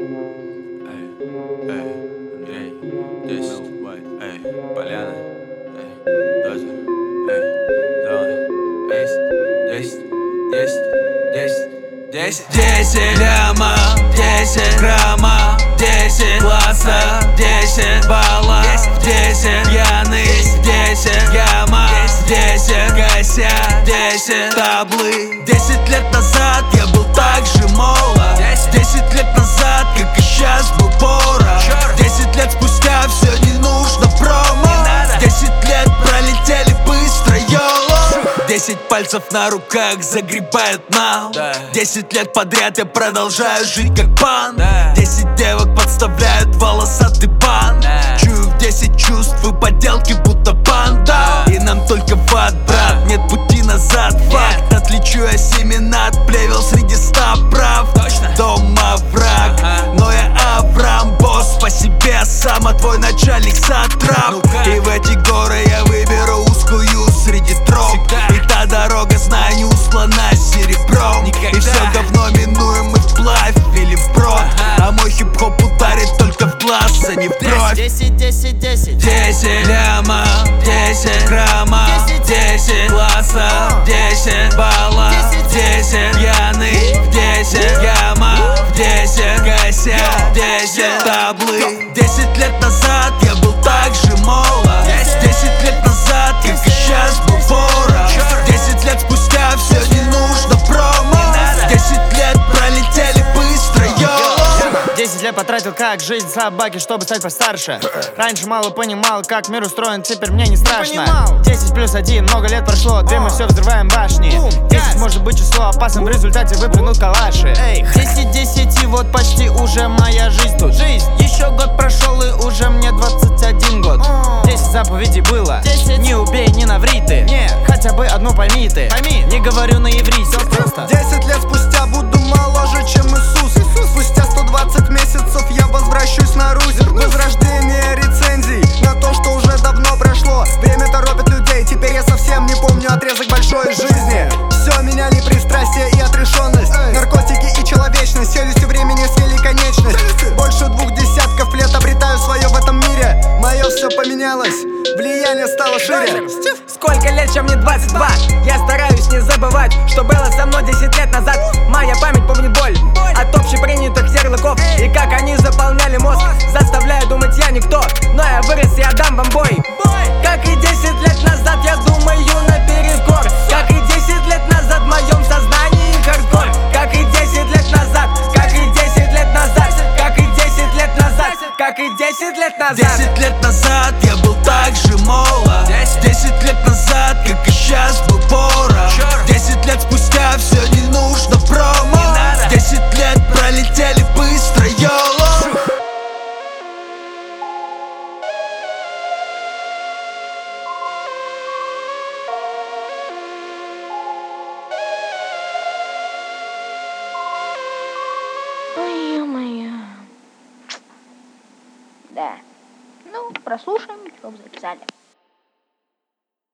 Эй, Андрей, 10, эй, Поляна, эй, Дозер, эй, зона, 10 ляма, 10 грамма, 10 класса, 10 баллов, 10 пьяный, 10 яма, 10 кося, 10 таблы. 10 лет назад я был так же молод, 10 лет назад, как и сейчас, был порох. 10 лет спустя все не нужно промо. 10 лет пролетели быстро, йоло. 10 пальцев на руках загребают нам. 10 лет подряд я продолжаю жить как пан. 10 девок подставляют волосатый бан. Чую в 10 чувств и поделки будто банда. И нам только в ад, брат, нет пути назад. Факт, отличу я семена от плевел среди 100 прав. Дома враг, но я Авраам, босс по себе сам, а твой начальник сатрап. И в эти горы я выберу узкую среди троп. И та дорога, знаю, не услана серебром. И все говно минуем мы вплавь или вброд. А мой хип-хоп ударит только в глаз, а не в бровь. 10, 10, 10 10 ляма, 10 грамма, 10 класса, 10 баллов, 10 пьяный, 10 яма, 10 кося, 10 таблы. 10 лет назад я был так же молод, 10 лет назад, как и сейчас, был порох. 10 лет спустя все не нужно промо. 10 лет пролетели быстро, йоло. 10 лет потратил как жизнь собаки, чтобы стать постарше. Раньше мало понимал, как мир устроен, теперь мне не страшно. 10 плюс 1, много лет прошло, две мы все взрываем башни. 10 может быть число опасным, в результате выплюнут калаши. 10, 10 и вот почти уже моя жизнь тут. Еще год прошел и уже мне 21 год. 10 заповедей было, 10. Не убей, не наври ты. Хотя бы одну пойми ты. Не говорю на иврите, все просто. 10 лет спустя буду моложе, чем Иисус. Спустя 120 месяцев я возвращусь на Русь. Возрождение рецензий на то, что уже давно прошло. Время торопит людей, теперь я совсем не помню отрезок большой жизни. Все меняли пристрастие и отрешенность, наркотики и человечность. Челюстью времени съели конечность. Больше 2 десятков лет обретаю свое в этом мире. Мое все поменялось, влияние стало шире. Сколько лет, чем мне 22. Я стараюсь не забывать, что было со мной 10 лет назад. Моя память помнит боль от общепринятых ярлыков и как они заполняли мозг, заставляя думать я никто. Но я вырос, я дам вам бой. Как и 10 лет назад я думаю наперекор. Как и 10 лет назад в моем сознании хардкор. Как и 10 лет назад, как и 10 лет назад, как и 10 лет назад, как и 10 лет назад. 10 лет назад я был так же молод, 10 лет назад, как и сейчас, был порох. 10 лет спустя все не нужно промо. 10 лет пролетели быстро, йоло. Ой, ё-моё. Да. Ну, прослушаем, что записали.